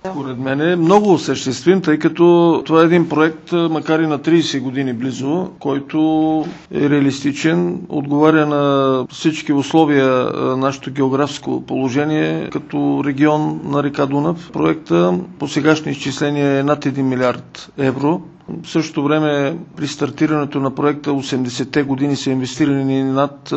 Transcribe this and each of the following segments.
Според мен е много осъществим, тъй като това е един проект, макар и на 30 години близо, който е реалистичен, отговаря на всички условия нашето географско положение като регион на река Дунав. Проекта по сегашни изчисления е над 1 милиард евро. В същото време при стартирането на проекта 80-те години са инвестирани над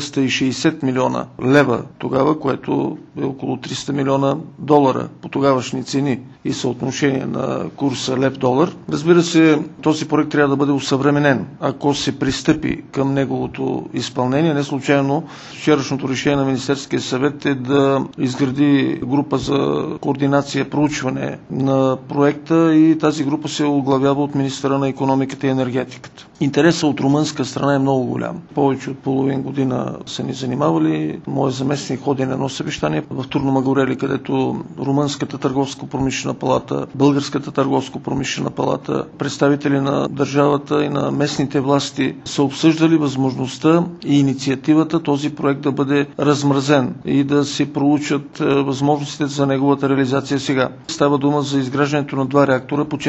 260 милиона лева тогава, което е около 300 милиона долара по тогавашни цени и съотношение на курса лев-долар. Разбира се, този проект трябва да бъде усъвременен, ако се пристъпи към неговото изпълнение. Не случайно вчерашното решение на Министерския съвет е да изгради група за координация, проучване на проекта и тази група се оглавява от министъра на икономиката и енергетиката. Интересът от румънска страна е много голям. Повече от половин година са ни занимавали. Моят заместник ходи на едно съвещание в Турну Мъгурели, където Румънската търговско-промишлена палата, Българската търговско-промишлена палата, представители на държавата и на местните власти са обсъждали възможността и инициативата този проект да бъде размразен и да се проучат възможностите за неговата реализация сега. Става дума за изграждането на 2 реактора по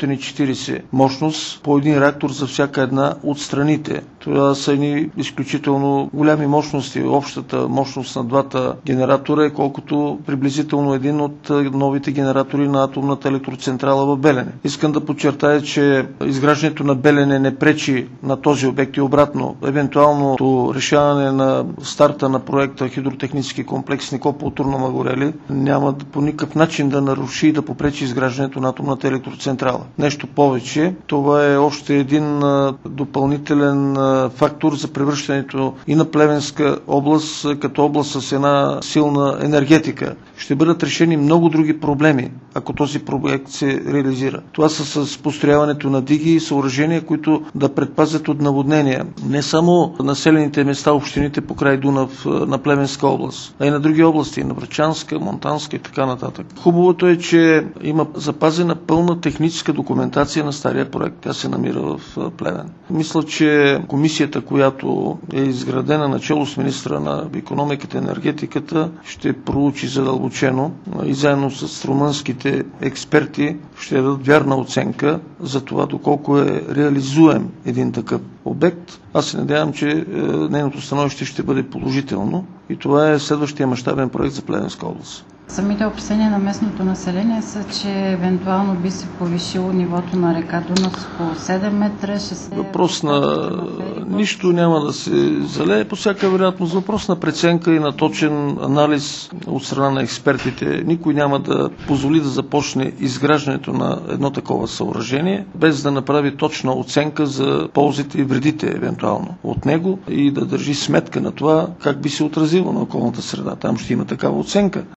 440 мощност, по един реактор за всяка една от страните. Това са едни изключително голями мощности. Общата мощност на двата генератора е колкото приблизително един от новите генератори на атомната електроцентрала в Белене. Искам да подчертая, че изграждането на Белене не пречи на този обект и обратно. Евентуалното решаване на старта на проекта хидротехнически комплекс Никопол Турну Мъгурели няма по никакъв начин да наруши и да попречи изграждането на атомната електроцентрала. Нещо повече, това е още един допълнителен фактор за превръщането и на Плевенска област като област с една силна енергетика. Ще бъдат решени много други проблеми, ако този проект се реализира. Това са с построяването на диги и съоръжения, които да предпазят от наводнения. Не само населените места, общините по край Дунав на Плевенска област, а и на други области, на Врачанска, Монтанска и така нататък. Хубавото е, че има запазена пълна техническа документация на стария проект. Тя се намира в Плевен. Мисля, че комисията, която е изградена начело с министра на икономиката и енергетиката, ще проучи задълбочено и заедно с румънските експерти ще дадат вярна оценка за това доколко е реализуем един такъв обект. Аз се надявам, че нейното становище ще бъде положително и това е следващия мащабен проект за Плевенска област. Самите описания на местното население са, че евентуално би се повишило нивото на река Дунав по 7 метра. Въпрос на нищо няма да се залее по всяка вероятност. Въпрос на преценка и на точен анализ от страна на експертите. Никой няма да позволи да започне изграждането на едно такова съоръжение, без да направи точна оценка за ползите и вредите евентуално от него и да държи сметка на това как би се отразило на околната среда. Там ще има такава оценка.